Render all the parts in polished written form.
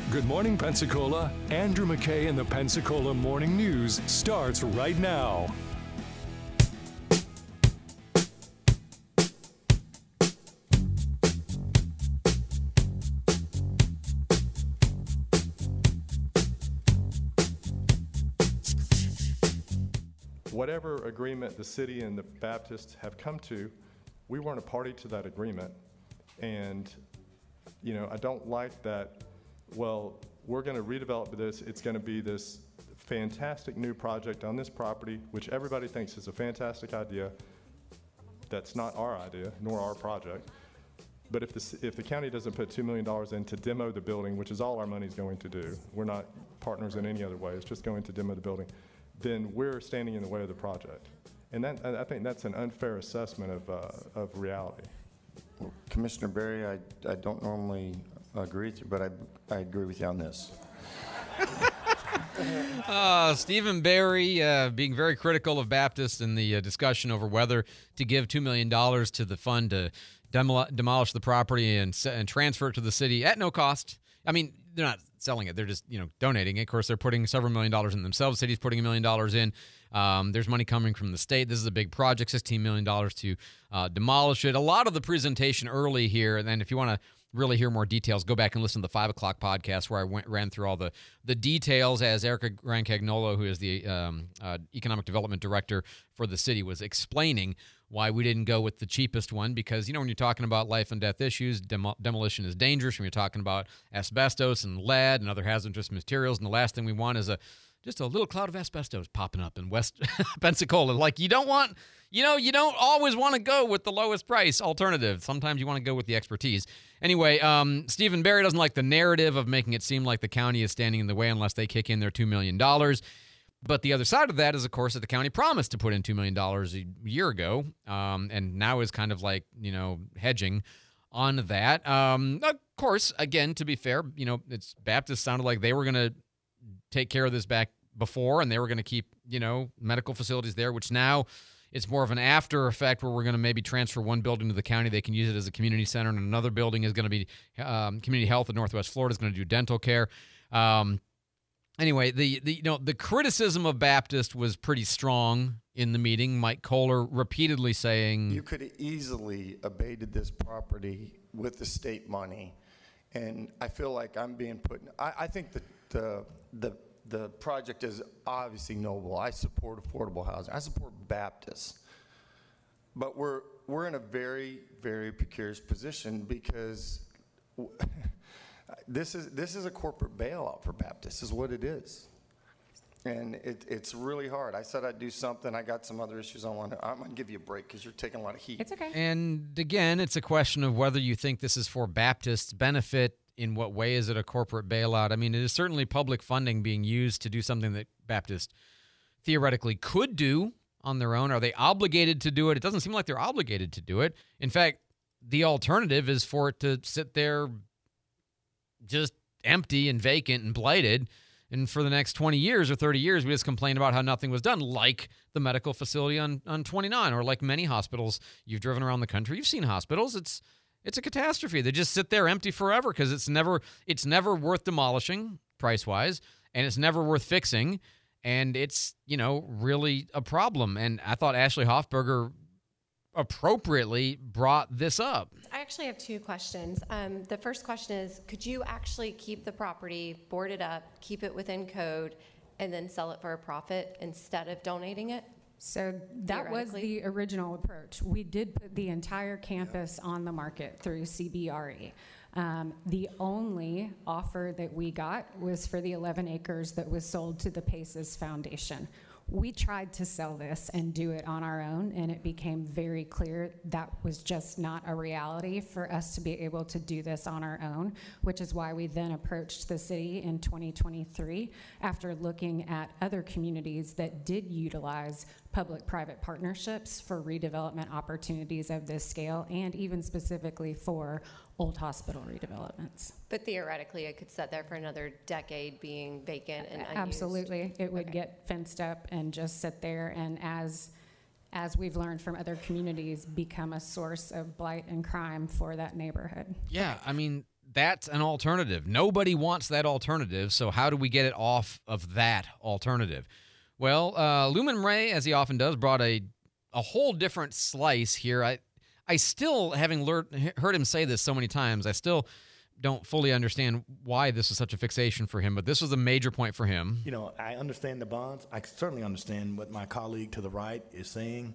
Good morning, Pensacola. Andrew McKay in the Pensacola Morning News starts right now. Whatever agreement the city and the Baptists have come to, we weren't a party to that agreement. And, you know, I don't like that, well, we're going to redevelop this. It's going to be this fantastic new project on this property, which everybody thinks is a fantastic idea. That's not our idea, nor our project. But if the county doesn't put $2 million in to demo the building, which is all our money's going to do, we're not partners in any other way, it's just going to demo the building, then we're standing in the way of the project. And that, I think that's an unfair assessment of reality. Well, Commissioner Berry, I don't normally agree with you, but I agree with you on this. Stephen Berry being very critical of Baptists in the discussion over whether to give $2 million to the fund to demolish the property and transfer it to the city at no cost. I mean, they're not selling it. They're just, donating it. Of course, they're putting several $1 million in themselves. City's putting $1 million in. There's money coming from the state. This is a big project, $16 million to demolish it. A lot of the presentation early here, and then if you want to really hear more details, go back and listen to the 5 o'clock podcast where I ran through all the details as Erica Rancagnolo, who is the Economic Development Director for the city, was explaining why we didn't go with the cheapest one, because, when you're talking about life and death issues, demolition is dangerous. When you're talking about asbestos and lead and other hazardous materials, and the last thing we want is just a little cloud of asbestos popping up in West Pensacola. Like, you don't always want to go with the lowest price alternative. Sometimes you want to go with the expertise. Anyway, Stephen Berry doesn't like the narrative of making it seem like the county is standing in the way unless they kick in their $2 million. But the other side of that is, of course, that the county promised to put in $2 million a year ago, and now is kind of like, hedging on that. Of course, again, to be fair, it's Baptist sounded like they were going to take care of this back before, and they were going to keep, medical facilities there, which now it's more of an after effect where we're going to maybe transfer one building to the county. They can use it as a community center, and another building is going to be community health in Northwest Florida is going to do dental care. Anyway, the criticism of Baptist was pretty strong in the meeting. Mike Kohler repeatedly saying, you could have easily abated this property with the state money, and I feel like I'm being put. I think that the project is obviously noble. I support affordable housing. I support Baptists, but we're in a very, very precarious position because. This is a corporate bailout for Baptists, is what it is. And it's really hard. I said I'd do something. I got some other issues I'm going to give you a break because you're taking a lot of heat. It's okay. And again, it's a question of whether you think this is for Baptists' benefit. In what way is it a corporate bailout? I mean, it is certainly public funding being used to do something that Baptists theoretically could do on their own. Are they obligated to do it? It doesn't seem like they're obligated to do it. In fact, the alternative is for it to sit there just empty and vacant and blighted, and for the next 20 years or 30 years, we just complain about how nothing was done, like the medical facility on 29, or like many hospitals you've driven around the country. You've seen hospitals. It's a catastrophe. They just sit there empty forever because it's never worth demolishing price-wise, and it's never worth fixing, and it's, really a problem. And I thought Ashley Hoffberger appropriately brought this up. I actually have two questions. The first question is, could you actually keep the property, board it up, keep it within code, and then sell it for a profit instead of donating it? So that was the original approach. We did put the entire campus on the market through CBRE. The only offer that we got was for the 11 acres that was sold to the Paces Foundation. We tried to sell this and do it on our own, and it became very clear that was just not a reality for us to be able to do this on our own, which is why we then approached the city in 2023 after looking at other communities that did utilize public-private partnerships for redevelopment opportunities of this scale, and even specifically for old hospital redevelopments. But theoretically, it could sit there for another decade being vacant and unused. Absolutely. It would get fenced up and just sit there, and as we've learned from other communities, become a source of blight and crime for that neighborhood. Yeah, I mean, that's an alternative. Nobody wants that alternative, so how do we get it off of that alternative? Well, Lumen Ray, as he often does, brought a whole different slice here. I still, having heard him say this so many times, I still don't fully understand why this is such a fixation for him, but this was a major point for him. You know, I understand the bonds. I certainly understand what my colleague to the right is saying.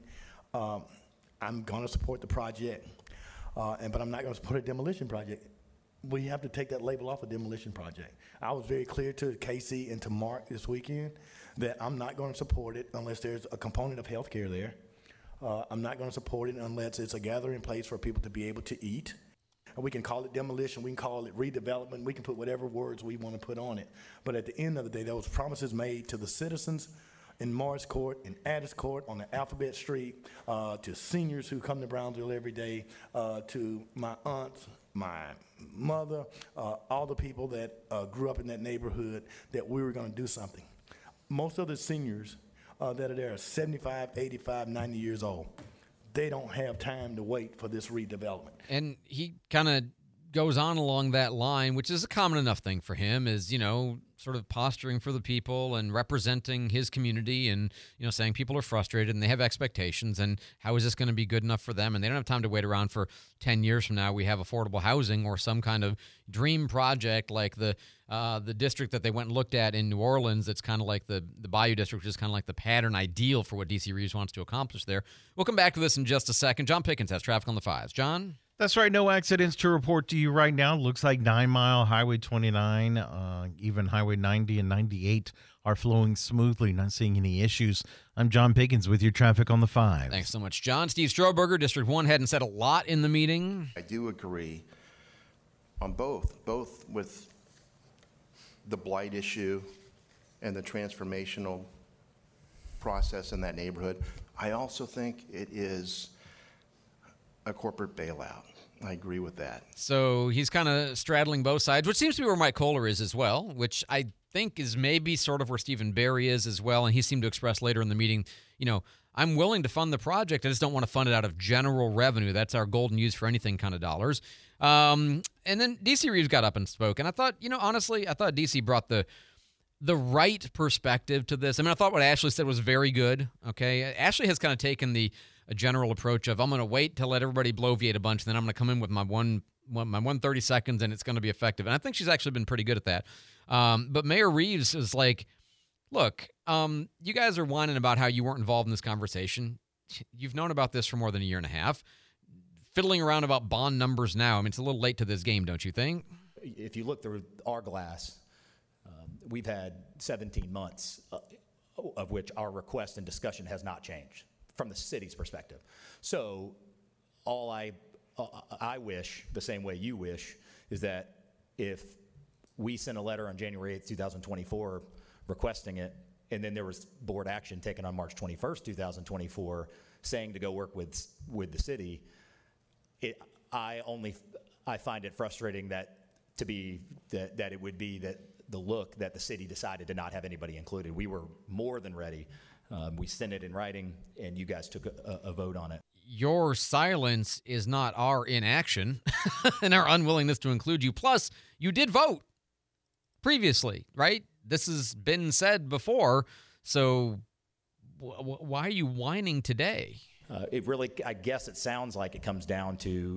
I'm going to support the project, but I'm not going to support a demolition project. We have to take that label off a demolition project. I was very clear to Casey and to Mark this weekend that I'm not going to support it unless there's a component of health care there. I'm not going to support it unless it's a gathering place for people to be able to eat. And we can call it demolition, we can call it redevelopment, we can put whatever words we want to put on it. But at the end of the day, those promises made to the citizens in Morris Court, in Addis Court, on the Alphabet Street, to seniors who come to Brownsville every day, to my aunts, my mother, all the people that grew up in that neighborhood, that we were going to do something. Most of the seniors that are there are 75, 85, 90 years old. They don't have time to wait for this redevelopment. And he kind of goes on along that line, which is a common enough thing for him, is, sort of posturing for the people and representing his community and, saying people are frustrated and they have expectations and how is this going to be good enough for them? And they don't have time to wait around for 10 years from now. We have affordable housing or some kind of dream project like the district that they went and looked at in New Orleans. That's kind of like the Bayou District, which is kind of like the pattern ideal for what D.C. Reeves wants to accomplish there. We'll come back to this in just a second. John Pickens has traffic on the 5s. John? That's right. No accidents to report to you right now. Looks like 9 Mile, Highway 29, even Highway 90 and 98 are flowing smoothly. Not seeing any issues. I'm John Pickens with your traffic on the 5. Thanks so much, John. Steve Stroberger, District 1, hadn't said a lot in the meeting. I do agree on both with the blight issue and the transformational process in that neighborhood. I also think it is a corporate bailout. I agree with that. So he's kind of straddling both sides, which seems to be where Mike Kohler is as well, which I think is maybe sort of where Stephen Barry is as well. And he seemed to express later in the meeting, I'm willing to fund the project. I just don't want to fund it out of general revenue. That's our golden use for anything kind of dollars. And then D.C. Reeves got up and spoke. And I thought, honestly, I thought D.C. brought the right perspective to this. I mean, I thought what Ashley said was very good. Okay. Ashley has kind of taken a general approach of I'm going to wait to let everybody bloviate a bunch, and then I'm going to come in with my 130 seconds, and it's going to be effective. And I think she's actually been pretty good at that. But Mayor Reeves is like, look, you guys are whining about how you weren't involved in this conversation. You've known about this for more than a year and a half. Fiddling around about bond numbers now, I mean, it's a little late to this game, don't you think? If you look through our glass, we've had 17 months of which our request and discussion has not changed from the city's perspective. So all I wish, the same way you wish, is that if we sent a letter on January 8th, 2024 requesting it, and then there was board action taken on March 21st, 2024 saying to go work with the city, I find it frustrating that it would be that the look that the city decided to not have anybody included. We were more than ready. We sent it in writing, and you guys took a vote on it. Your silence is not our inaction and our unwillingness to include you. Plus, you did vote previously, right? This has been said before. So why are you whining today? It really, I guess it sounds like it comes down to,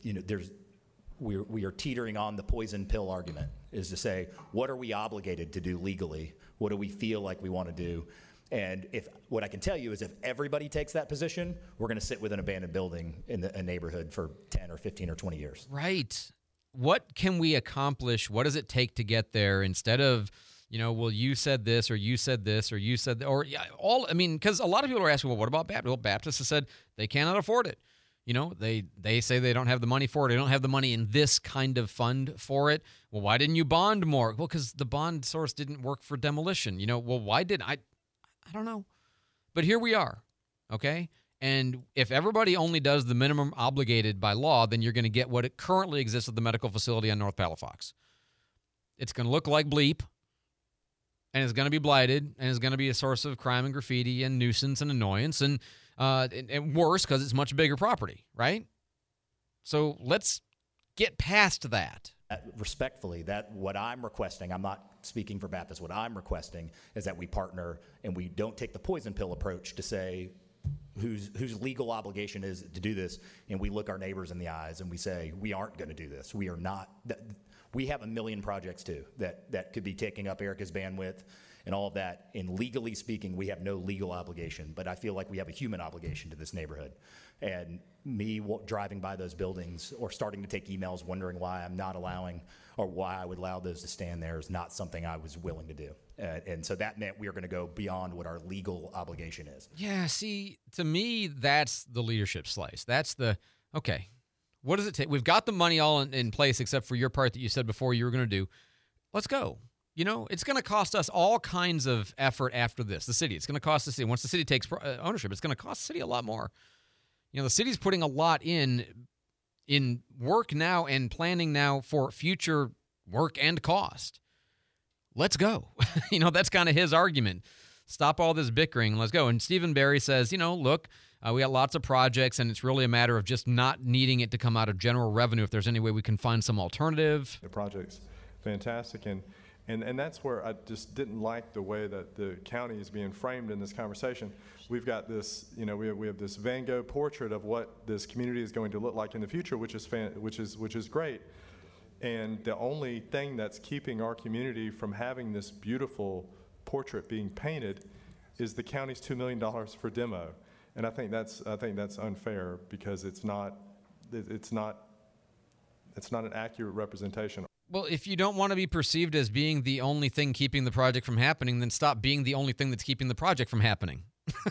we are teetering on the poison pill argument, is to say, what are we obligated to do legally? What do we feel like we want to do? And what I can tell you is if everybody takes that position, we're going to sit with an abandoned building in a neighborhood for 10 or 15 or 20 years. Right. What can we accomplish? What does it take to get there instead of, well, you said this or you said this or you said, because a lot of people are asking, well, what about Baptist? Well, Baptists have said they cannot afford it. They say they don't have the money for it. They don't have the money in this kind of fund for it. Well, why didn't you bond more? Well, because the bond source didn't work for demolition. Well, why didn't I don't know. But here we are, okay? And if everybody only does the minimum obligated by law, then you're going to get what it currently exists at the medical facility on North Palafox. It's going to look like Bleep, and it's going to be blighted, and it's going to be a source of crime and graffiti and nuisance and annoyance, and worse because it's much bigger property, right? So let's get past that, Respectfully, that what I'm requesting, I'm not speaking for Baptist, what I'm requesting is that we partner and we don't take the poison pill approach to say whose legal obligation is to do this, and we look our neighbors in the eyes and we say, we aren't going to do this. We are not. We have a million projects too that could be taking up Erica's bandwidth and all of that. And legally speaking, we have no legal obligation, but I feel like we have a human obligation to this neighborhood. And me driving by those buildings or starting to take emails wondering why I'm not allowing or why I would allow those to stand there is not something I was willing to do. And so that meant we were going to go beyond what our legal obligation is. Yeah, see, to me, that's the leadership slice. That's the, okay, what does it take? We've got the money all in place except for your part that you said before you were going to do. Let's go. You know, it's going to cost us all kinds of effort after this. The city, it's going to cost the city. Once the city takes ownership, it's going to cost the city a lot more. You know, the city's putting a lot in work now and planning now for future work and cost. Let's go. You know, that's kind of his argument. Stop all this bickering. Let's go. And Stephen Barry says, you know, look, we got lots of projects, and it's really a matter of just not needing it to come out of general revenue if there's any way we can find some alternative. The project's fantastic. And that's where I just didn't like the way that the county is being framed in this conversation. We've got this, you know, we have this Van Gogh portrait of what this community is going to look like in the future, which is great. And the only thing that's keeping our community from having this beautiful portrait being painted is the county's $2 million for demo. And I think that's unfair because it's not an accurate representation. Well, if you don't want to be perceived as being the only thing keeping the project from happening, then stop being the only thing that's keeping the project from happening.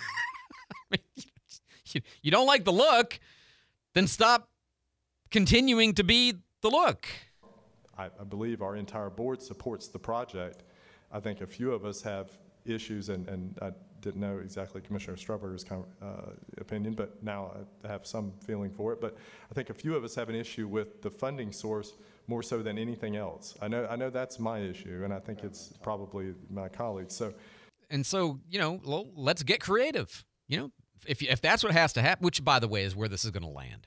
I mean, you don't like the look, then stop continuing to be the look. I believe our entire board supports the project. I think a few of us have issues, and I didn't know exactly Commissioner Strawberry's opinion, but now I have some feeling for it. But I think a few of us have an issue with the funding source more so than anything else. I know that's my issue, and I think it's probably my colleagues. So, you know, well, let's get creative. You know, if that's what has to happen, which by the way is where this is going to land.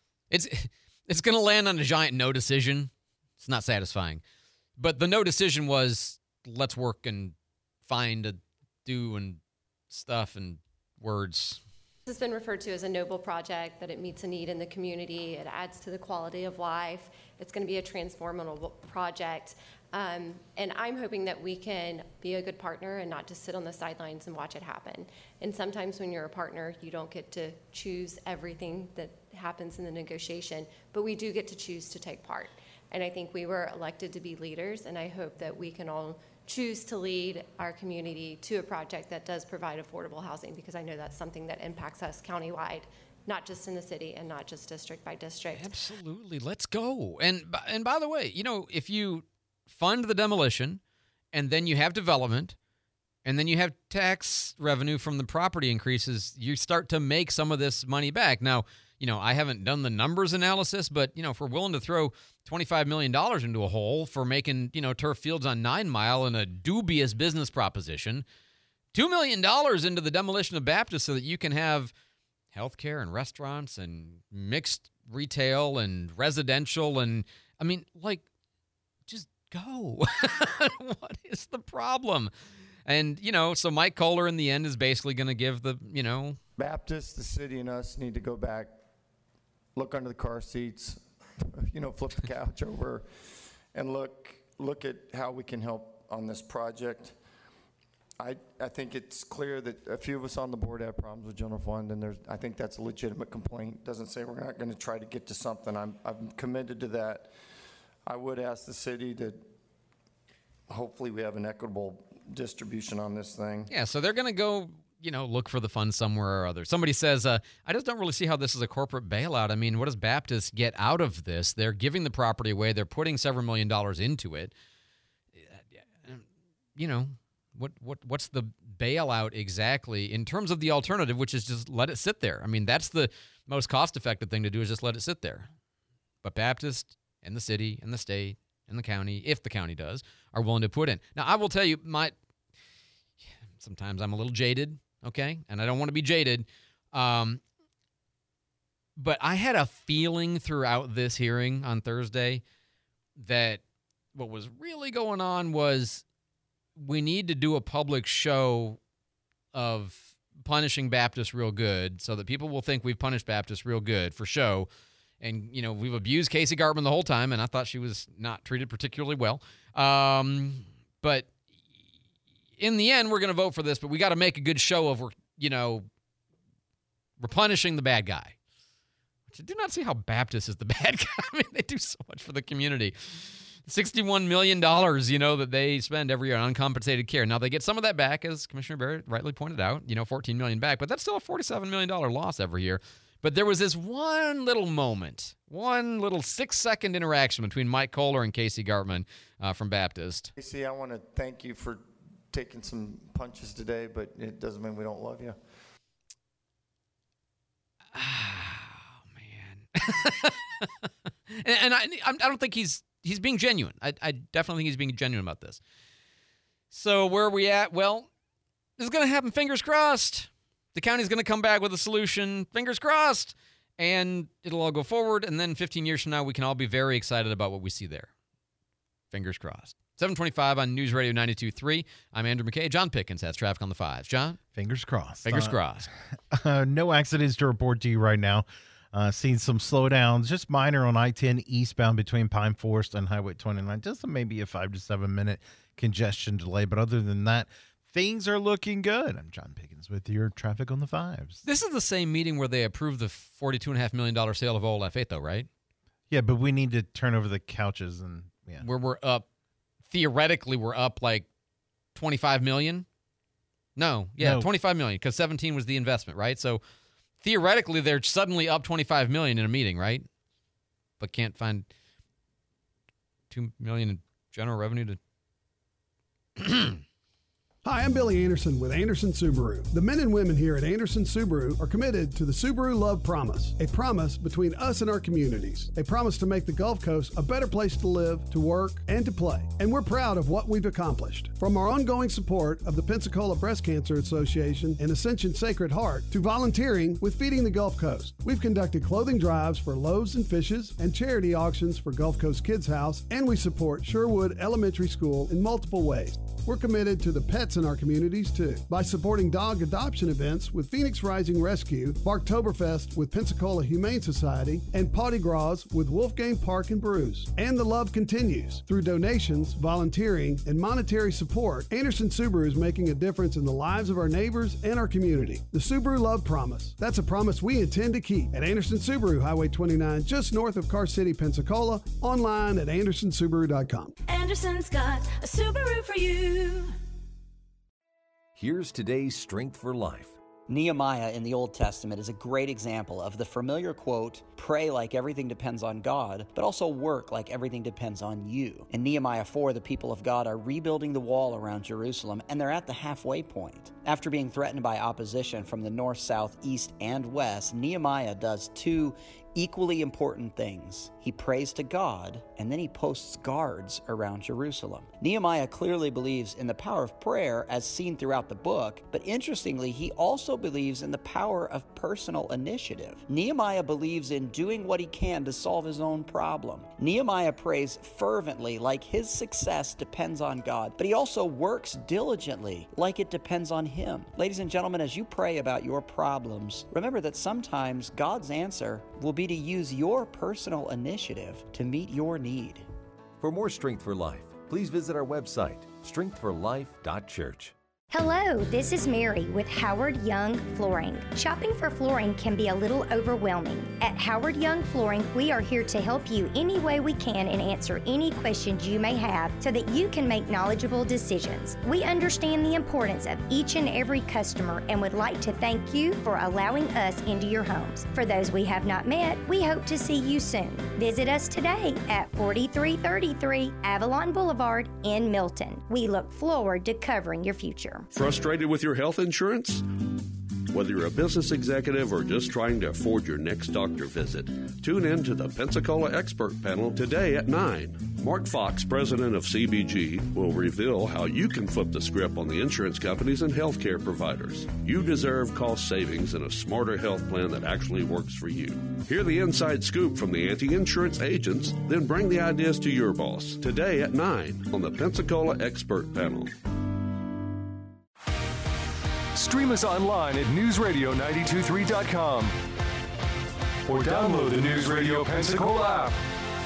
It's going to land on a giant no decision. It's not satisfying, but the no decision was let's work and find a do and stuff and words. This has been referred to as a noble project, that it meets a need in the community. It adds to the quality of life. It's going to be a transformative project. And I'm hoping that we can be a good partner and not just sit on the sidelines and watch it happen. And sometimes when you're a partner, you don't get to choose everything that happens in the negotiation, but we do get to choose to take part. And I think we were elected to be leaders, and I hope that we can all choose to lead our community to a project that does provide affordable housing, because I know that's something that impacts us countywide, not just in the city and not just district by district. Absolutely. Let's go. And by the way, you know, if you fund the demolition and then you have development and then you have tax revenue from the property increases, you start to make some of this money back. Now, you know, I haven't done the numbers analysis, but, you know, if we're willing to throw $25 million into a hole for making, you know, turf fields on 9 Mile in a dubious business proposition, $2 million into the demolition of Baptist so that you can have healthcare and restaurants and mixed retail and residential. And I mean, like, just go. What is the problem? And, you know, so Mike Kohler in the end is basically going to give the, you know. Baptist, the city, and us need to go back, look under the car seats, you know, flip the couch over, and look at how we can help on this project. I think it's clear that a few of us on the board have problems with general fund, and I think that's a legitimate complaint. Doesn't say we're not going to try to get to something. I'm committed to that. I would ask the city to hopefully we have an equitable distribution on this thing. Yeah, so they're going to go, you know, look for the funds somewhere or other. Somebody says, I just don't really see how this is a corporate bailout. I mean, what does Baptist get out of this? They're giving the property away. They're putting several $1 million into it. You know, what's the bailout exactly in terms of the alternative, which is just let it sit there? I mean, that's the most cost-effective thing to do, is just let it sit there. But Baptist and the city and the state and the county, if the county does, are willing to put in. Now, I will tell you, sometimes I'm a little jaded, okay? And I don't want to be jaded. But I had a feeling throughout this hearing on Thursday that what was really going on was we need to do a public show of punishing Baptists real good so that people will think we've punished Baptists real good for show. And, you know, we've abused Casey Gartman the whole time, and I thought she was not treated particularly well. But in the end, we're going to vote for this, but we got to make a good show of, we're punishing the bad guy. Which I do not see how Baptist is the bad guy. I mean, they do so much for the community. $61 million, that they spend every year on uncompensated care. Now, they get some of that back, as Commissioner Barrett rightly pointed out, $14 million back, but that's still a $47 million loss every year. But there was this one little moment, one little 6-second interaction between Mike Kohler and Casey Gartman from Baptist. Casey, I want to thank you for taking some punches today, but it doesn't mean we don't love you. Oh, man. and I don't think he's being genuine. I definitely think he's being genuine about this. So where are we at? Well, this is going to happen, fingers crossed. The county's going to come back with a solution, fingers crossed, and it'll all go forward, and then 15 years from now, we can all be very excited about what we see there. Fingers crossed. 725 on News Radio 92.3. I'm Andrew McKay. John Pickens has traffic on the 5s. John? Fingers crossed. Fingers crossed. No accidents to report to you right now. Seen some slowdowns, just minor on I-10 eastbound between Pine Forest and Highway 29. Just maybe a 5 to 7 minute congestion delay, but other than that, things are looking good. I'm John Pickens with your traffic on the 5s. This is the same meeting where they approved the $42.5 million sale of old F8, though, right? Yeah, but we need to turn over the couches and where we're up. Theoretically, we're up like $25 million. No, $25 million because 17 was the investment, right? So theoretically, they're suddenly up $25 million in a meeting, right? But can't find $2 million in general revenue to. Hi, I'm Billy Anderson with Anderson Subaru. The men and women here at Anderson Subaru are committed to the Subaru Love Promise, a promise between us and our communities, a promise to make the Gulf Coast a better place to live, to work, and to play. And we're proud of what we've accomplished. From our ongoing support of the Pensacola Breast Cancer Association and Ascension Sacred Heart to volunteering with Feeding the Gulf Coast. We've conducted clothing drives for Loaves and Fishes and charity auctions for Gulf Coast Kids House, and we support Sherwood Elementary School in multiple ways. We're committed to the pets in our communities, too, by supporting dog adoption events with Phoenix Rising Rescue, Barktoberfest with Pensacola Humane Society, and Potty Gras with Wolfgang Park and Brews. And the love continues. Through donations, volunteering, and monetary support, Anderson Subaru is making a difference in the lives of our neighbors and our community. The Subaru Love Promise. That's a promise we intend to keep at Anderson Subaru, Highway 29, just north of Car City, Pensacola, online at andersonsubaru.com. Anderson's got a Subaru for you. Here's today's Strength for Life. Nehemiah in the Old Testament is a great example of the familiar quote, pray like everything depends on God, but also work like everything depends on you. In Nehemiah 4, the people of God are rebuilding the wall around Jerusalem, and they're at the halfway point. After being threatened by opposition from the north, south, east, and west, Nehemiah does two equally important things. He prays to God, and then he posts guards around Jerusalem. Nehemiah clearly believes in the power of prayer as seen throughout the book, but interestingly, he also believes in the power of personal initiative. Nehemiah believes in doing what he can to solve his own problem. Nehemiah prays fervently like his success depends on God, but he also works diligently like it depends on him. Ladies and gentlemen, as you pray about your problems, remember that sometimes God's answer will be to use your personal initiative to meet your need. For more Strength for Life, please visit our website, strengthforlife.church. Hello, this is Mary with Howard Young Flooring. Shopping for flooring can be a little overwhelming. At Howard Young Flooring, we are here to help you any way we can and answer any questions you may have so that you can make knowledgeable decisions. We understand the importance of each and every customer and would like to thank you for allowing us into your homes. For those we have not met, we hope to see you soon. Visit us today at 4333 Avalon Boulevard in Milton. We look forward to covering your future. Frustrated with your health insurance? Whether you're a business executive or just trying to afford your next doctor visit, tune in to the Pensacola Expert Panel today at 9. Mark Fox, president of CBG, will reveal how you can flip the script on the insurance companies and healthcare providers. You deserve cost savings and a smarter health plan that actually works for you. Hear the inside scoop from the anti-insurance agents, then bring the ideas to your boss today at 9 on the Pensacola Expert Panel. Stream us online at newsradio923.com or download the News Radio Pensacola app.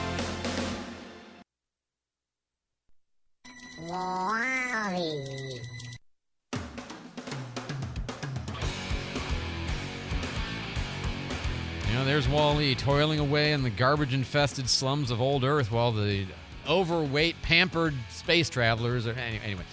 There's Wall-E toiling away in the garbage-infested slums of old Earth while the overweight, pampered space travelers are... Anyway.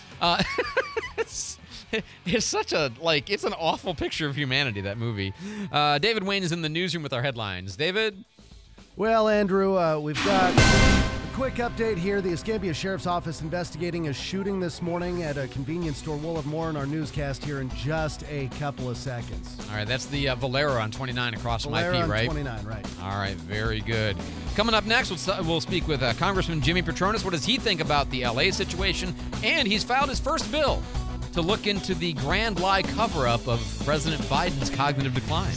It's such a, it's an awful picture of humanity, that movie. David Wayne is in the newsroom with our headlines. David? Well, Andrew, we've got a quick update here. The Escambia Sheriff's Office investigating a shooting this morning at a convenience store. We'll have more in our newscast here in just a couple of seconds. All right, that's the Valero on 29 across from IP, Valero on right? 29, right. All right, very good. Coming up next, we'll speak with Congressman Jimmy Petronas. What does he think about the L.A. situation? And he's filed his first bill to look into the grand lie cover-up of President Biden's cognitive decline.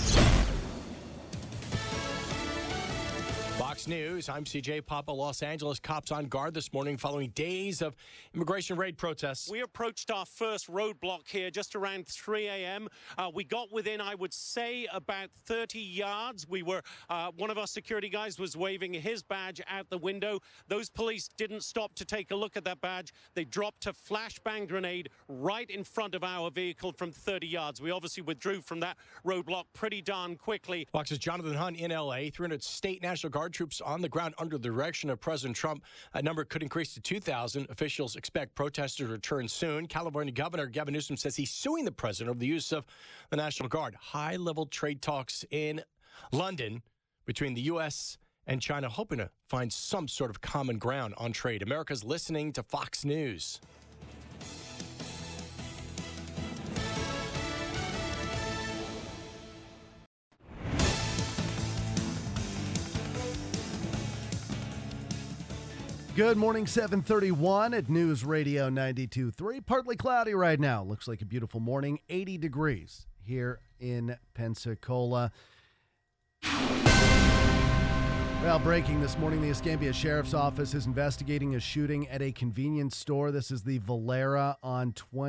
Fox News, I'm CJ Papa. Los Angeles cops on guard this morning following days of immigration raid protests. We approached our first roadblock here just around 3 a.m. We got within, I would say, about 30 yards. We were, one of our security guys was waving his badge out the window. Those police didn't stop to take a look at that badge. They dropped a flashbang grenade right in front of our vehicle from 30 yards. We obviously withdrew from that roadblock pretty darn quickly. Fox's Jonathan Hunt in L.A. 300 state National Guard troops on the ground under the direction of President Trump. That number could increase to 2,000. Officials expect protesters to return soon. California Governor Gavin Newsom says he's suing the president over the use of the National Guard. High-level trade talks in London between the U.S. and China, hoping to find some sort of common ground on trade. America's listening to Fox News. Good morning, 7:31 at News Radio 92.3. Partly cloudy right now. Looks like a beautiful morning. 80 degrees here in Pensacola. Well, breaking this morning, the Escambia Sheriff's Office is investigating a shooting at a convenience store. This is the Valero on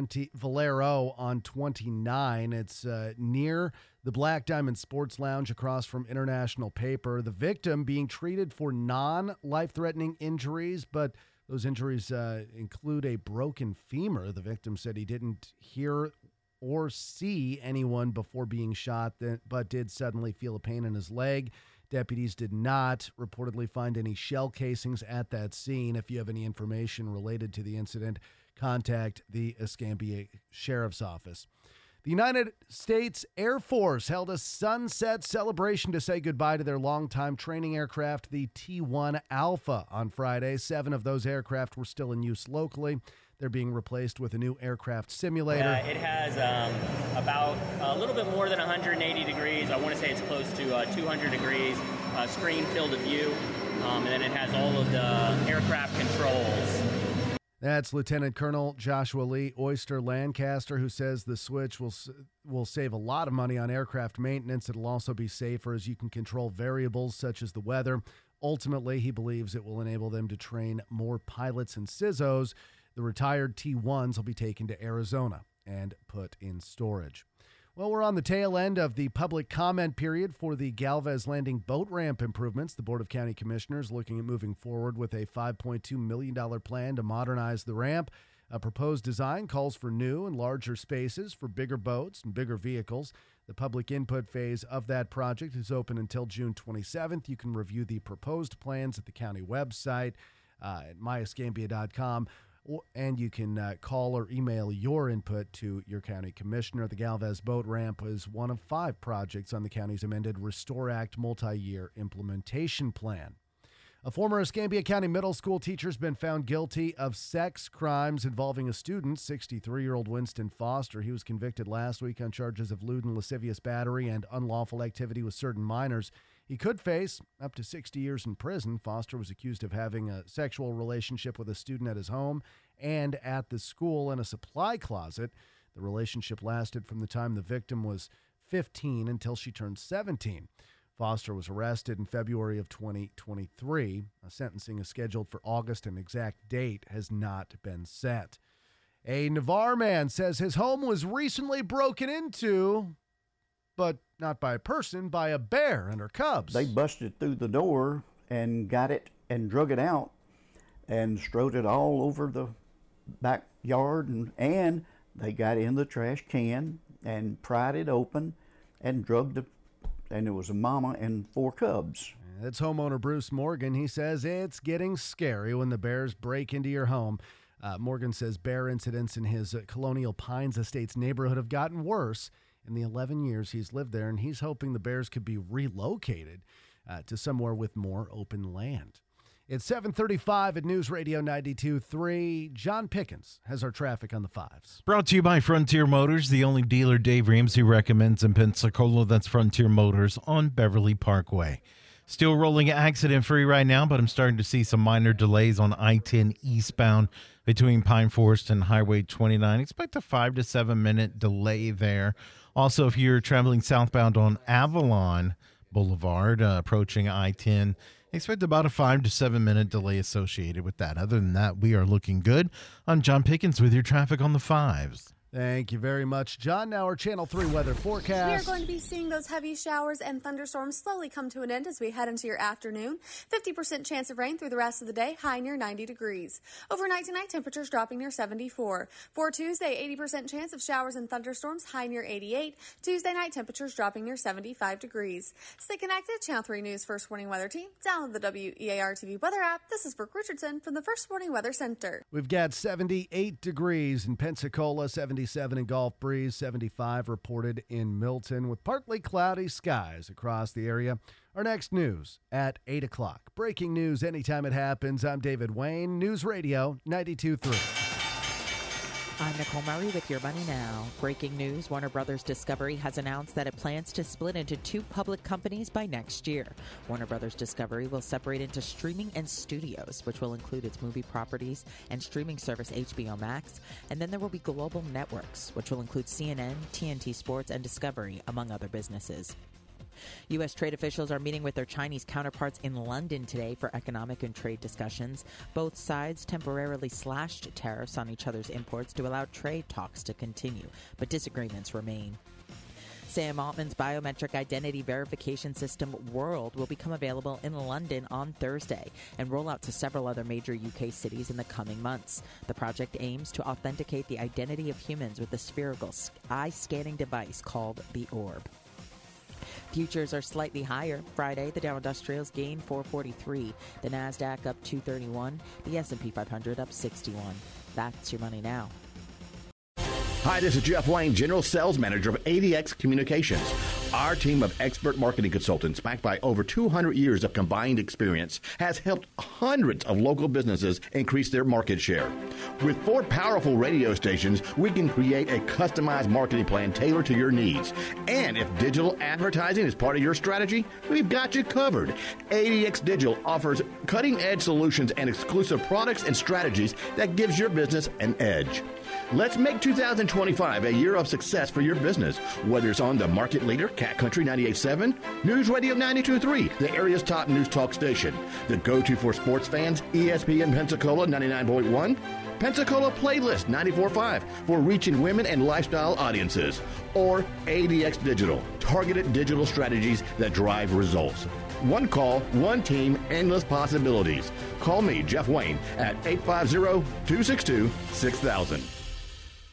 29. It's near the Black Diamond Sports Lounge across from International Paper. The victim being treated for non-life-threatening injuries, but those injuries include a broken femur. The victim said he didn't hear or see anyone before being shot, but did suddenly feel a pain in his leg. Deputies did not reportedly find any shell casings at that scene. If you have any information related to the incident, contact the Escambia Sheriff's Office. The United States Air Force held a sunset celebration to say goodbye to their longtime training aircraft, the T-1 Alpha, on Friday. 7 of those aircraft were still in use locally. They're being replaced with a new aircraft simulator. It has about a little bit more than 180 degrees. I want to say it's close to 200 degrees screen field of view. And then it has all of the aircraft controls. That's Lieutenant Colonel Joshua Lee Oyster Lancaster, who says the switch will save a lot of money on aircraft maintenance. It'll also be safer as you can control variables such as the weather. Ultimately, he believes it will enable them to train more pilots and CISOs. The retired T-1s will be taken to Arizona and put in storage. Well, we're on the tail end of the public comment period for the Galvez Landing boat ramp improvements. The Board of County Commissioners looking at moving forward with a $5.2 million plan to modernize the ramp. A proposed design calls for new and larger spaces for bigger boats and bigger vehicles. The public input phase of that project is open until June 27th. You can review the proposed plans at the county website at myescambia.com. And you can call or email your input to your county commissioner. The Galvez Boat Ramp is one of 5 projects on the county's amended Restore Act multi-year implementation plan. A former Escambia County middle school teacher has been found guilty of sex crimes involving a student, 63-year-old Winston Foster. He was convicted last week on charges of lewd and lascivious battery and unlawful activity with certain minors. He could face up to 60 years in prison. Foster was accused of having a sexual relationship with a student at his home and at the school in a supply closet. The relationship lasted from the time the victim was 15 until she turned 17. Foster was arrested in February of 2023. A sentencing is scheduled for August. An exact date has not been set. A Navarre man says his home was recently broken into, but not by a person, by a bear and her cubs. They busted through the door and got it and drug it out and strode it all over the backyard, and they got in the trash can and pried it open and and it was a mama and 4 cubs. That's homeowner Bruce Morgan. He says it's getting scary when the bears break into your home. Morgan says bear incidents in his Colonial Pines Estates neighborhood have gotten worse in the 11 years he's lived there, and he's hoping the bears could be relocated to somewhere with more open land. It's 7:35 at News Radio 92.3. John Pickens has our traffic on the 5s. Brought to you by Frontier Motors, the only dealer Dave Ramsey recommends in Pensacola. That's Frontier Motors on Beverly Parkway. Still rolling accident-free right now, but I'm starting to see some minor delays on I-10 eastbound between Pine Forest and Highway 29. Expect a 5 to 7 minute delay there. Also, if you're traveling southbound on Avalon Boulevard, approaching I-10, expect about a 5 to 7 minute delay associated with that. Other than that, we are looking good. I'm John Pickens with your traffic on the 5s. Thank you very much, John. Now our Channel 3 weather forecast. We are going to be seeing those heavy showers and thunderstorms slowly come to an end as we head into your afternoon. 50% chance of rain through the rest of the day, high near 90 degrees. Overnight tonight, temperatures dropping near 74. For Tuesday, 80% chance of showers and thunderstorms, high near 88. Tuesday night, temperatures dropping near 75 degrees. Stay connected. Channel 3 News First Warning Weather Team. Download the WEAR TV weather app. This is Brooke Richardson from the First Warning Weather Center. We've got 78 degrees in Pensacola, 77 in Gulf Breeze, 75 reported in Milton with partly cloudy skies across the area. Our next news at 8 o'clock. Breaking news anytime it happens. I'm David Wayne, News Radio 92.3. I'm Nicole Murray with Your Money Now. Breaking news, Warner Brothers Discovery has announced that it plans to split into 2 public companies by next year. Warner Brothers Discovery will separate into streaming and studios, which will include its movie properties and streaming service HBO Max. And then there will be Global Networks, which will include CNN, TNT Sports, and Discovery, among other businesses. U.S. trade officials are meeting with their Chinese counterparts in London today for economic and trade discussions. Both sides temporarily slashed tariffs on each other's imports to allow trade talks to continue, but disagreements remain. Sam Altman's biometric identity verification system World will become available in London on Thursday and roll out to several other major UK cities in the coming months. The project aims to authenticate the identity of humans with a spherical eye-scanning device called the Orb. Futures are slightly higher. Friday, the Dow Industrials gained 443, the NASDAQ up 231, the S&P 500 up 61. That's Your Money Now. Hi, this is Jeff Wayne, General Sales Manager of ADX Communications. Our team of expert marketing consultants, backed by over 200 years of combined experience, has helped hundreds of local businesses increase their market share. With 4 powerful radio stations, we can create a customized marketing plan tailored to your needs. And if digital advertising is part of your strategy, we've got you covered. ADX Digital offers cutting-edge solutions and exclusive products and strategies that gives your business an edge. Let's make 2025 a year of success for your business, whether it's on the market leader, Cat Country 98.7, News Radio 92.3, the area's top news talk station, the go-to for sports fans, ESPN Pensacola 99.1, Pensacola Playlist 94.5 for reaching women and lifestyle audiences, or ADX Digital, targeted digital strategies that drive results. One call, one team, endless possibilities. Call me, Jeff Wayne, at 850-262-6000.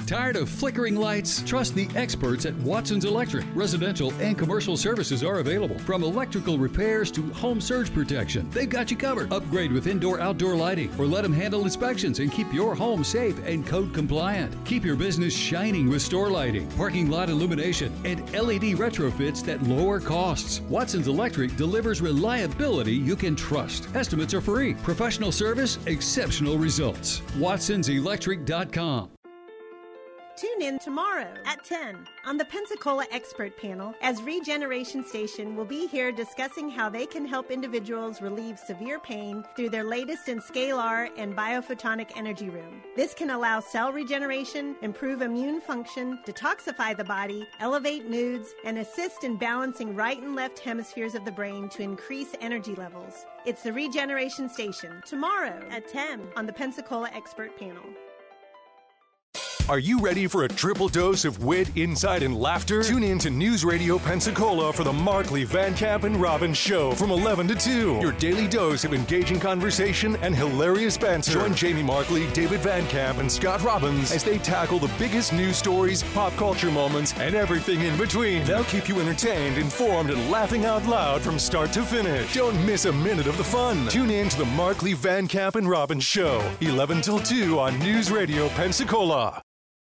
Tired of flickering lights? Trust the experts at Watson's Electric. Residential and commercial services are available. From electrical repairs to home surge protection, they've got you covered. Upgrade with indoor-outdoor lighting or let them handle inspections and keep your home safe and code compliant. Keep your business shining with store lighting, parking lot illumination, and LED retrofits that lower costs. Watson's Electric delivers reliability you can trust. Estimates are free. Professional service, exceptional results. WatsonsElectric.com. Tune in tomorrow at 10 on the Pensacola Expert Panel, as Regeneration Station will be here discussing how they can help individuals relieve severe pain through their latest in scalar and biophotonic energy room. This can allow cell regeneration, improve immune function, detoxify the body, elevate moods, and assist in balancing right and left hemispheres of the brain to increase energy levels. It's the Regeneration Station tomorrow at 10 on the Pensacola Expert Panel. Are you ready for a triple dose of wit, insight, and laughter? Tune in to News Radio Pensacola for the Markley, Van Camp, and Robbins Show from 11 to 2. Your daily dose of engaging conversation and hilarious banter. Join Jamie Markley, David Van Camp, and Scott Robbins as they tackle the biggest news stories, pop culture moments, and everything in between. They'll keep you entertained, informed, and laughing out loud from start to finish. Don't miss a minute of the fun. Tune in to the Markley, Van Camp, and Robbins Show, 11 till 2 on News Radio Pensacola.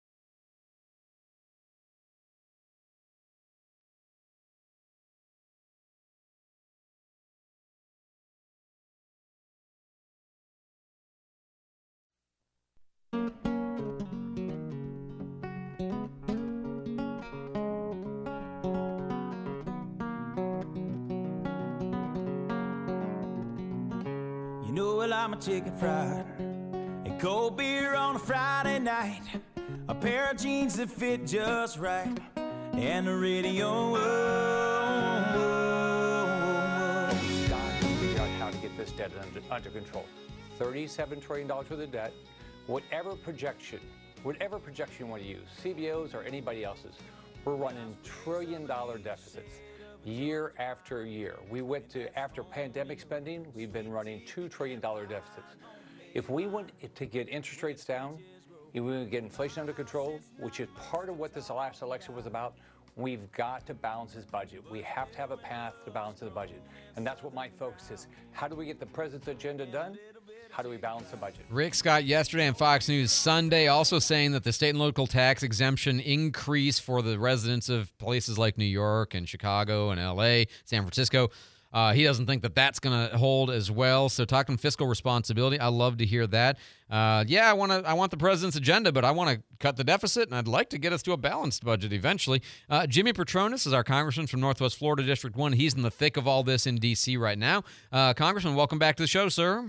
You know, well, I'm a chicken fried, a cold beer on a Friday night, a pair of jeans that fit just right, and the radio. We've got to figure out how to get this debt under control. $37 trillion worth of debt. Whatever projection you want to use, CBO's or anybody else's, we're running trillion-dollar deficits year after year. We went to, after pandemic spending, we've been running $2 trillion deficits. If we want to get interest rates down, if we want to get inflation under control, which is part of what this last election was about, we've got to balance this budget. We have to have a path to balance the budget. And that's what my focus is. How do we get the president's agenda done? How do we balance the budget? Rick Scott yesterday on Fox News Sunday also saying that the state and local tax exemption increase for the residents of places like New York and Chicago and L.A., San Francisco, he doesn't think that that's going to hold as well. So talking fiscal responsibility, I love to hear that. Yeah, I want the president's agenda, but I want to cut the deficit, and I'd like to get us to a balanced budget eventually. Jimmy Petronis is our congressman from Northwest Florida District 1. He's in the thick of all this in D.C. right now. Congressman, welcome back to the show, sir.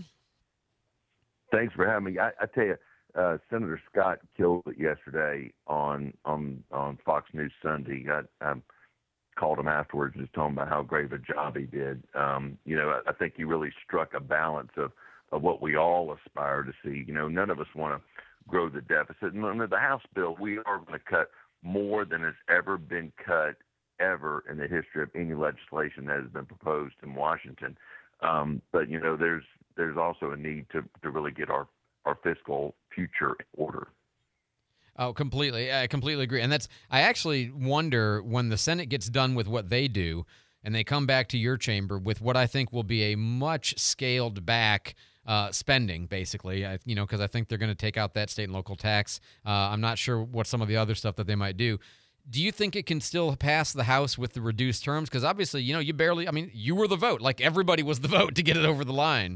Thanks for having me. I tell you, Senator Scott killed it yesterday on Fox News Sunday. I called him afterwards and just told him about how great of a job he did. You know, I think he really struck a balance of what we all aspire to see. You know, none of us want to grow the deficit. And under the House bill, we are going to cut more than has ever been cut ever in the history of any legislation that has been proposed in Washington. But, you know, there's also a need to really get our fiscal future in order. Oh, completely. I completely agree. And I actually wonder when the Senate gets done with what they do and they come back to your chamber with what I think will be a much scaled back spending, basically, because I think they're going to take out that state and local tax. I'm not sure what some of the other stuff that they might do. Do you think it can still pass the House with the reduced terms? Because obviously, you were the vote. Like everybody was the vote to get it over the line.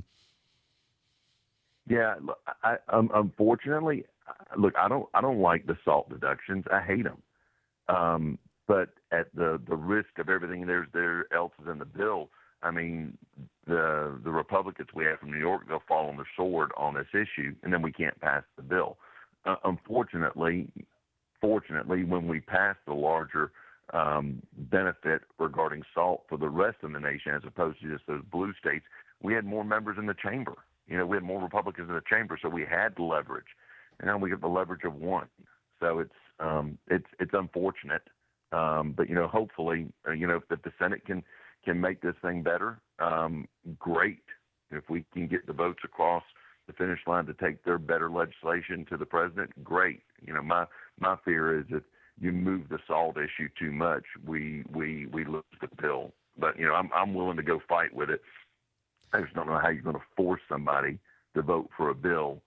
Yeah, unfortunately, look, I don't like the SALT deductions. I hate them. But at the risk of everything there else is in the bill, I mean, the Republicans we have from New York, they'll fall on their sword on this issue, and then we can't pass the bill. Fortunately, when we pass the larger benefit regarding SALT for the rest of the nation, as opposed to just those blue states, we had more members in the chamber. You know, we had more Republicans in the chamber, so we had leverage. And now we get the leverage of one. So it's unfortunate. But, hopefully, if the Senate can make this thing better, great. If we can get the votes across the finish line to take their better legislation to the president, great. my fear is if you move the SALT issue too much, we lose the bill. But I'm willing to go fight with it. I just don't know how you're going to force somebody to vote for a bill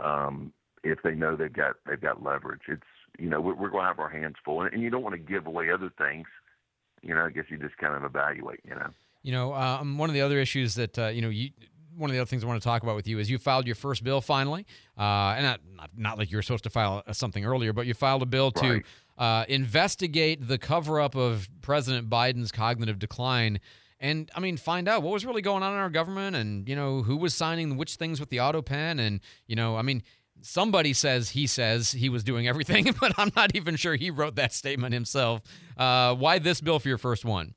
if they know they've got leverage. It's we're going to have our hands full, and you don't want to give away other things. I guess you just kind of evaluate. One of the other issues that one of the other things I want to talk about with you is you filed your first bill finally, and not like you were supposed to file something earlier, but you filed a bill to investigate the cover-up of President Biden's cognitive decline. And, find out what was really going on in our government and, who was signing which things with the auto pen. And, somebody says he was doing everything, but I'm not even sure he wrote that statement himself. Why this bill for your first one?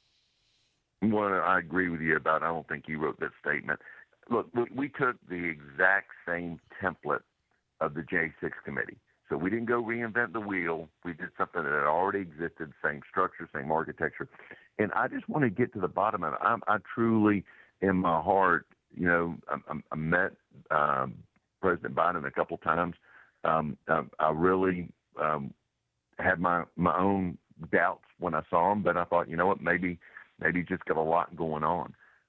Well, I agree with you about I don't think he wrote that statement. Look, we took the exact same template of the J6 committee. So we didn't go reinvent the wheel. We did something that had already existed, same structure, same architecture. And I just want to get to the bottom of it. I truly, in my heart, I met President Biden a couple times. I really had my own doubts when I saw him, but I thought, maybe he's just got a lot going on.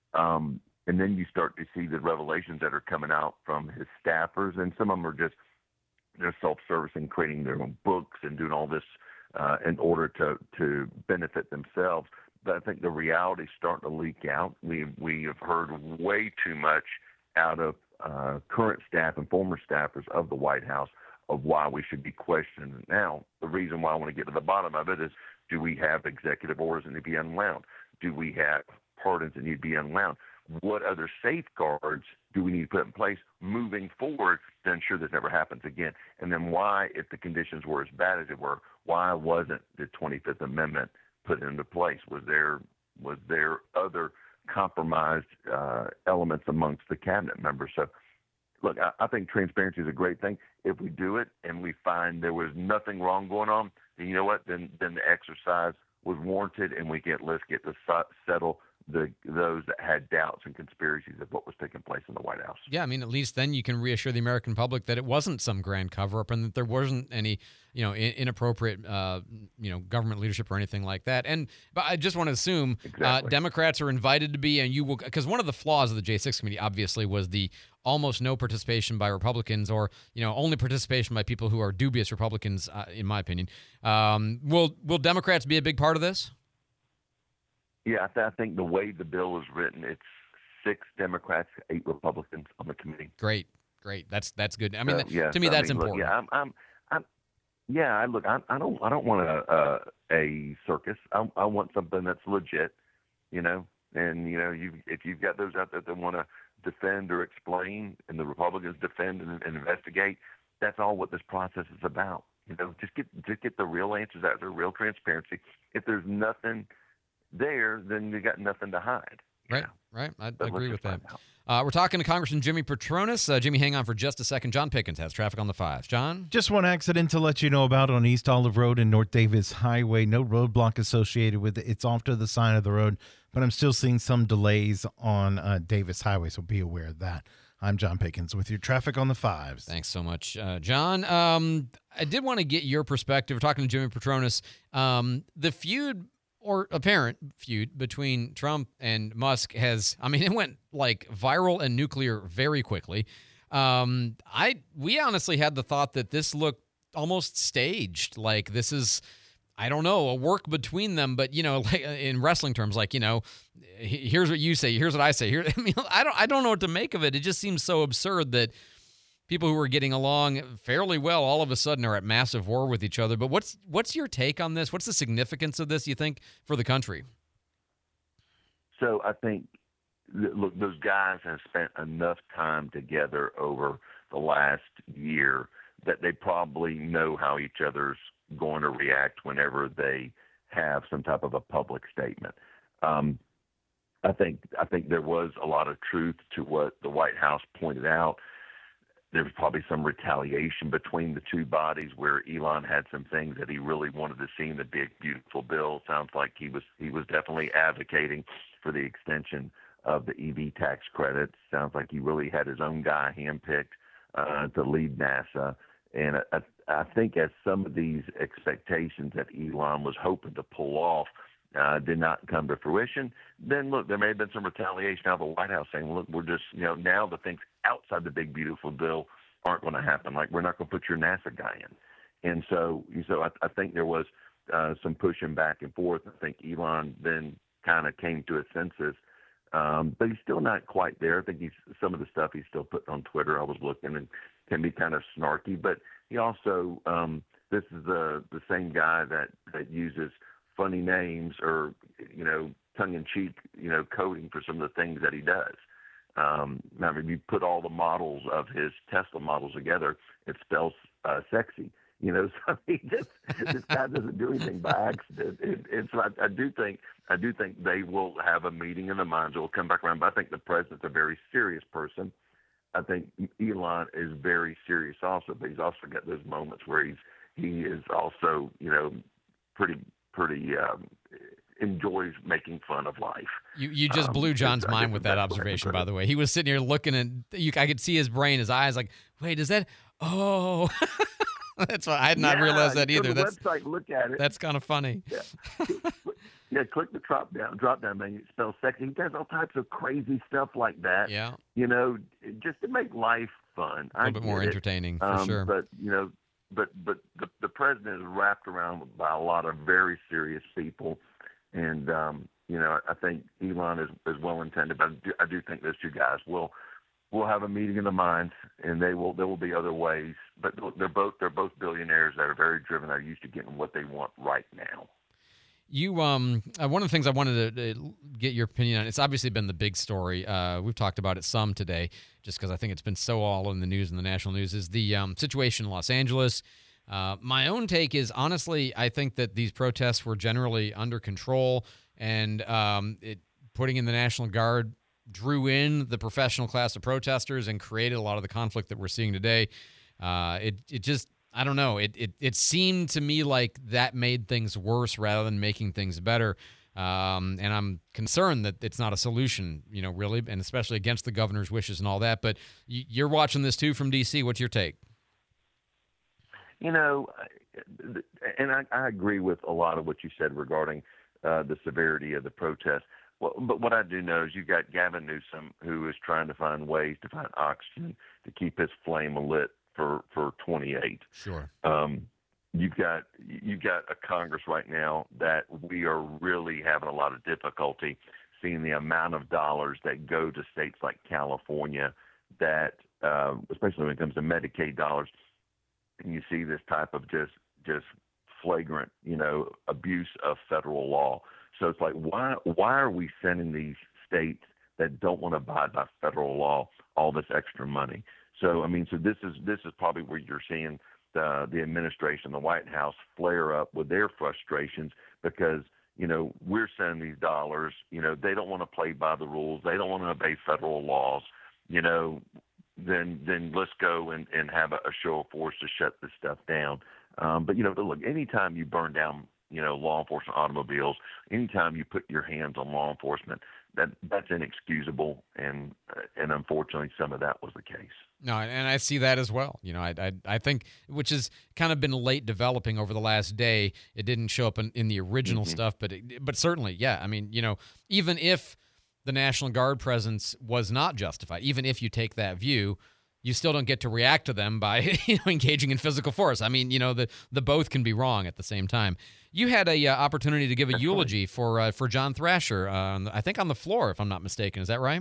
And then you start to see the revelations that are coming out from his staffers, and some of them are just they're self-servicing, creating their own books and doing all this in order to benefit themselves. But I think the reality is starting to leak out. We have heard way too much out of current staff and former staffers of the White House of why we should be questioning it now. The reason why I want to get to the bottom of it is, do we have executive orders that need to be unwound? Do we have pardons that need to be unwound? What other safeguards do we need to put in place moving forward to ensure this never happens again? And then why, if the conditions were as bad as they were, why wasn't the 25th Amendment put into place? Was there other compromised elements amongst the cabinet members? So, look, I think transparency is a great thing. If we do it and we find there was nothing wrong going on, then you know what? Then the exercise was warranted, and let's get to settle those that had doubts and conspiracies of what was taking place in the White House. Yeah, at least then you can reassure the American public that it wasn't some grand cover-up and that there wasn't any, inappropriate, government leadership or anything like that. But I just want to assume Democrats are invited to be, and you will, because one of the flaws of the J6 committee obviously was the almost no participation by Republicans, or only participation by people who are dubious Republicans, in my opinion. Will Democrats be a big part of this? Yeah, I think the way the bill is written, it's 6 Democrats, 8 Republicans on the committee. Great. That's good. To me, that's important. Look, I don't want a circus. I want something that's legit, And if you've got those out there that want to defend or explain, and the Republicans defend and investigate, that's all what this process is about. Just get the real answers out there, real transparency. If there's nothing there, then you got nothing to hide. Right. I agree with that. We're talking to Congressman Jimmy Patronis. Jimmy, hang on for just a second. John Pickens has traffic on the 5s. John? Just one accident to let you know about on East Olive Road and North Davis Highway. No roadblock associated with it. It's off to the side of the road, but I'm still seeing some delays on Davis Highway, so be aware of that. I'm John Pickens with your traffic on the 5s. Thanks so much, John. I did want to get your perspective. We're talking to Jimmy Patronis. The feud, or apparent feud, between Trump and Musk it went like viral and nuclear very quickly. We honestly had the thought that this looked almost staged. Like this is, I don't know, a work between them, but like in wrestling terms, like, here's what you say, here's what I say. I don't know what to make of it. It just seems so absurd that people who were getting along fairly well all of a sudden are at massive war with each other. But what's your take on this? What's the significance of this, you think, for the country? So I think, look, those guys have spent enough time together over the last year that they probably know how each other's going to react whenever they have some type of a public statement. I think there was a lot of truth to what the White House pointed out. There was probably some retaliation between the two bodies where Elon had some things that he really wanted to see in the big, beautiful bill. Sounds like he was definitely advocating for the extension of the EV tax credit. Sounds like he really had his own guy handpicked to lead NASA. And I think as some of these expectations that Elon was hoping to pull off did not come to fruition, then look, there may have been some retaliation out of the White House saying, look, we're just, now the things outside the big, beautiful bill aren't going to happen. Like, we're not going to put your NASA guy in. And so I think there was some pushing back and forth. I think Elon then kind of came to his senses, but he's still not quite there. I think some of the stuff he's still putting on Twitter, I was looking, and can be kind of snarky. But he also, this is the same guy that uses funny names or, tongue-in-cheek, coding for some of the things that he does. I mean, you put all the models of his Tesla models together, it spells sexy. So this guy doesn't do anything by accident. And so I do think they will have a meeting in the minds. It will come back around. But I think the president's a very serious person. I think Elon is very serious also, but he's also got those moments where he is also, pretty enjoys making fun of life. You just blew John's mind with that observation, by the way. He was sitting here looking, and I could see his brain, his eyes, like, wait, is that? Oh. That's why I had not realized that either. Go to the website, look at it. That's kind of funny. Yeah, click the drop down menu. It spells sexy. He does all types of crazy stuff like that. Yeah. Just to make life fun. A little bit more entertaining, for sure. But the president is wrapped around by a lot of very serious people, and I think Elon is well intended, but I do think those two guys will have a meeting in the minds, and there will be other ways. But they're both billionaires that are very driven. They're used to getting what they want right now. You one of the things I wanted to get your opinion on, it's obviously been the big story. We've talked about it some today, just because I think it's been so all in the news and the national news, is the situation in Los Angeles. My own take is, honestly, I think that these protests were generally under control, and putting in the National Guard drew in the professional class of protesters and created a lot of the conflict that we're seeing today. It just, I don't know. It seemed to me like that made things worse rather than making things better. And I'm concerned that it's not a solution, really, and especially against the governor's wishes and all that. But you're watching this too from D.C. What's your take? And I agree with a lot of what you said regarding the severity of the protest. Well, but what I do know is you've got Gavin Newsom, who is trying to find ways to find oxygen to keep his flame lit for 28. Sure. You've got a Congress right now that we are really having a lot of difficulty seeing the amount of dollars that go to states like California, that especially when it comes to Medicaid dollars, and you see this type of just flagrant, abuse of federal law. So it's like, why are we sending these states that don't want to abide by federal law all this extra money? So this is probably where you're seeing the administration, the White House, flare up with their frustrations because we're sending these dollars. They don't want to play by the rules. They don't want to obey federal laws. Then let's go and have a show of force to shut this stuff down. But look, anytime you burn down law enforcement automobiles, anytime you put your hands on law enforcement, that's inexcusable, and unfortunately some of that was the case. No, and I see that as well. I think, which has kind of been late developing over the last day. It didn't show up in the original stuff, but certainly, yeah. Even if the National Guard presence was not justified, even if you take that view, you still don't get to react to them by engaging in physical force. The both can be wrong at the same time. You had a opportunity to give a eulogy for John Thrasher, I think on the floor, if I'm not mistaken. Is that right?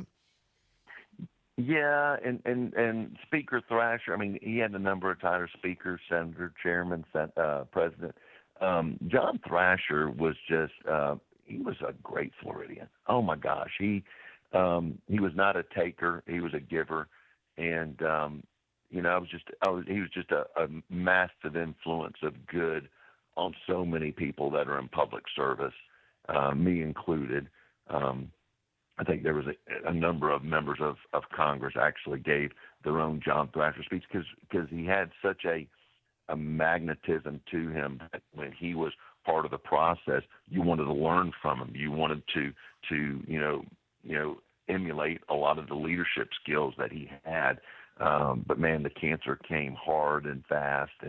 Yeah, and Speaker Thrasher, he had a number of titles: Speaker, Senator, Chairman, President. John Thrasher was just he was a great Floridian. Oh my gosh, he was not a taker; he was a giver. And he was just a massive influence of good on so many people that are in public service, me included. I think there was a number of members of Congress actually gave their own John Thrasher speech because he had such a magnetism to him that when he was part of the process, you wanted to learn from him. You wanted to emulate a lot of the leadership skills that he had. But man, the cancer came hard and fast, and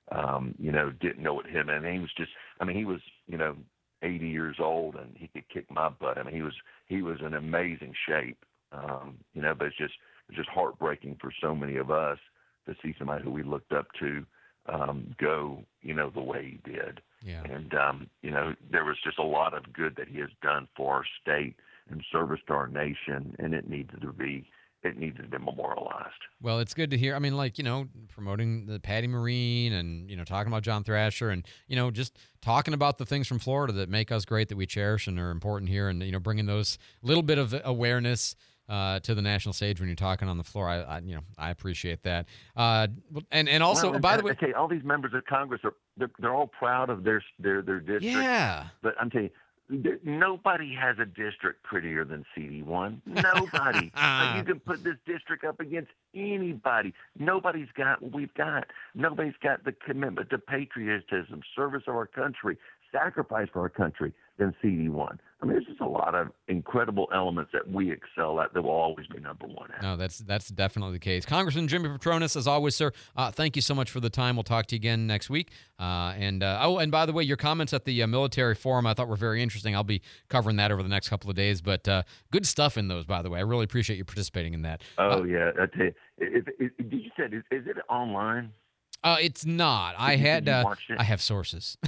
didn't know what him, and he was just, he was, 80 years old, and he could kick my butt. He was in amazing shape, but it's just heartbreaking for so many of us to see somebody who we looked up to go, the way he did. Yeah. And, there was just a lot of good that he has done for our state and service to our nation, and it needed to be memorialized. Well, it's good to hear. Promoting the Patty Marine and, talking about John Thrasher and, just talking about the things from Florida that make us great, that we cherish and are important here, and, bringing those little bit of awareness to the national stage when you're talking on the floor. I appreciate that. And also, by the way, okay, all these members of Congress they're all proud of their district. Yeah. But I'm telling you, nobody has a district prettier than CD1. Nobody. You can put this district up against anybody. Nobody's got what we've got. Nobody's got the commitment to patriotism, service of our country, sacrifice for our country than CD1. There's just a lot of incredible elements that we excel at that will always be number one at. No, that's definitely the case. Congressman Jimmy Patronis, as always, sir, thank you so much for the time. We'll talk to you again next week. And by the way, your comments at the military forum I thought were very interesting. I'll be covering that over the next couple of days. But good stuff in those, by the way. I really appreciate you participating in that. Oh, yeah. I tell you, did you say, is it online? It's not. I have sources.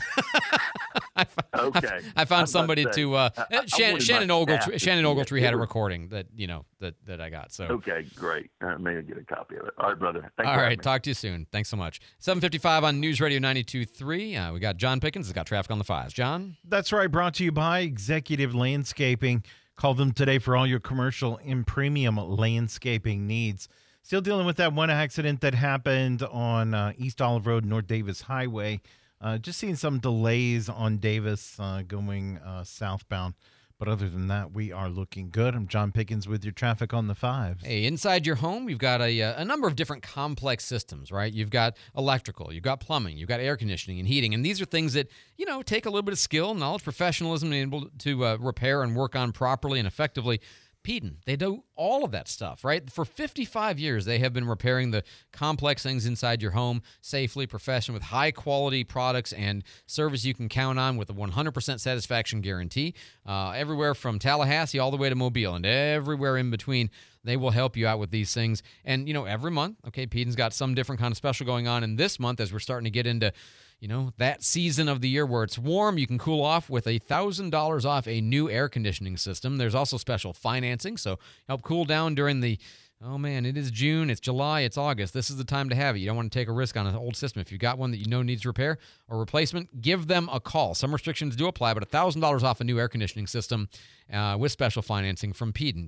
Okay. I found somebody to Shannon Ogletree had a recording that I got. So okay, great. Maybe get a copy of it. All right, brother. Thanks. All right, talk to you soon. Thanks so much. 7:55 on News Radio 92.3. We got John Pickens. Has got traffic on the 5s. John. That's right. Brought to you by Executive Landscaping. Call them today for all your commercial and premium landscaping needs. Still dealing with that one accident that happened on East Olive Road, North Davis Highway. Just seeing some delays on Davis going southbound. But other than that, we are looking good. I'm John Pickens with your traffic on the 5s. Hey, inside your home, you've got a number of different complex systems, right? You've got electrical, you've got plumbing, you've got air conditioning and heating. And these are things that, take a little bit of skill, knowledge, professionalism, and able to repair and work on properly and effectively. Peden, they do all of that stuff, right? For 55 years, they have been repairing the complex things inside your home safely, professionally, with high-quality products and service you can count on with a 100% satisfaction guarantee. Everywhere from Tallahassee all the way to Mobile and everywhere in between, they will help you out with these things. And, every month, Peden's got some different kind of special going on. And this month, as we're starting to get into that season of the year where it's warm, you can cool off with $1,000 off a new air conditioning system. There's also special financing, so help cool down during it is June, it's July, it's August. This is the time to have it. You don't want to take a risk on an old system. If you've got one that needs repair or replacement, give them a call. Some restrictions do apply, but $1,000 off a new air conditioning system with special financing from Peden,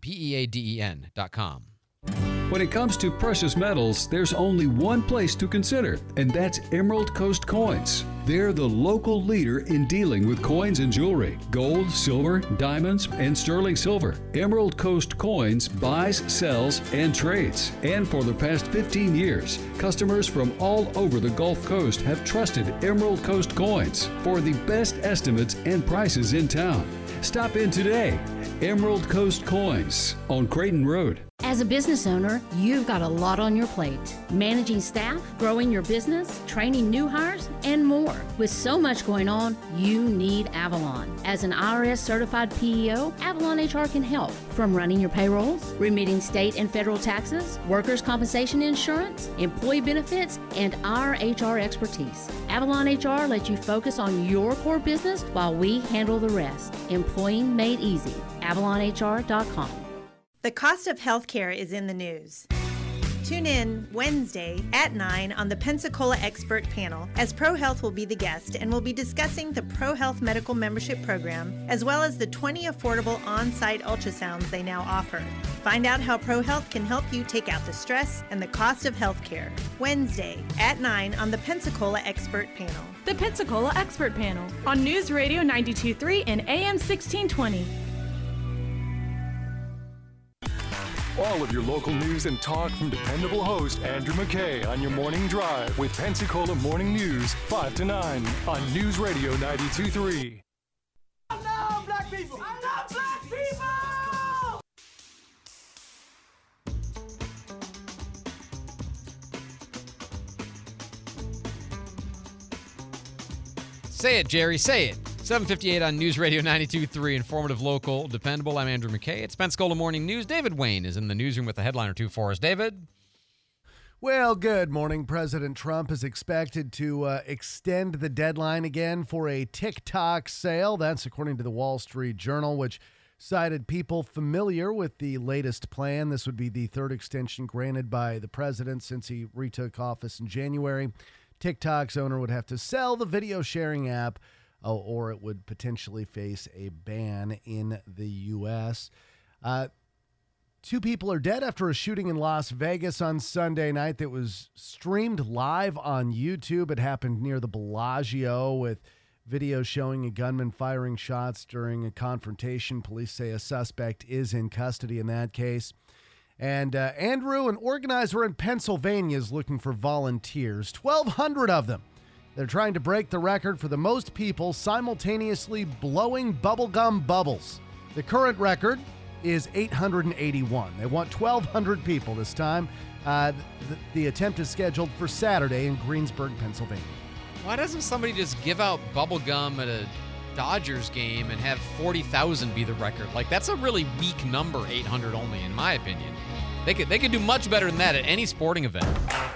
PEADEN.com. When it comes to precious metals, there's only one place to consider, and that's Emerald Coast Coins. They're the local leader in dealing with coins and jewelry, gold, silver, diamonds, and sterling silver. Emerald Coast Coins buys, sells, and trades. And for the past 15 years, customers from all over the Gulf Coast have trusted Emerald Coast Coins for the best estimates and prices in town. Stop in today. Emerald Coast Coins on Creighton Road. As a business owner, you've got a lot on your plate. Managing staff, growing your business, training new hires, and more. With so much going on, you need Avalon. As an IRS certified PEO, Avalon HR can help. From running your payrolls, remitting state and federal taxes, workers' compensation insurance, employee benefits, and our HR expertise. Avalon HR lets you focus on your core business while we handle the rest. Employing made easy. AvalonHR.com. The cost of healthcare is in the news. Tune in Wednesday at 9 on the Pensacola Expert Panel, as ProHealth will be the guest and will be discussing the ProHealth Medical Membership Program, as well as the 20 affordable on-site ultrasounds they now offer. Find out how ProHealth can help you take out the stress and the cost of healthcare. Wednesday at 9 on the Pensacola Expert Panel. The Pensacola Expert Panel on News Radio 92.3 and AM 1620. All of your local news and talk from dependable host Andrew McKay on your morning drive with Pensacola Morning News 5 to 9 on News Radio 92.3. I love black people! I love black people! Say it, Jerry. Say it. 7:58 on News Radio 92.3. Informative, local, dependable. I'm Andrew McKay. It's Pensacola Morning News. David Wayne is in the newsroom with a headline or two for us. David? Well, good morning. President Trump is expected to extend the deadline again for a TikTok sale. That's according to the Wall Street Journal, which cited people familiar with the latest plan. This would be the third extension granted by the president since he retook office in January. TikTok's owner would have to sell the video sharing app, or it would potentially face a ban in the U.S. 2 people are dead after a shooting in Las Vegas on Sunday night that was streamed live on YouTube. It happened near the Bellagio, with video showing a gunman firing shots during a confrontation. Police say a suspect is in custody in that case. And Andrew, an organizer in Pennsylvania, is looking for volunteers, 1,200 of them. They're trying to break the record for the most people simultaneously blowing bubblegum bubbles. The current record is 881. They want 1,200 people this time. The attempt is scheduled for Saturday in Greensburg, Pennsylvania. Why doesn't somebody just give out bubble gum at a Dodgers game and have 40,000 be the record? Like, that's a really weak number, 800 only, in my opinion. They could do much better than that at any sporting event.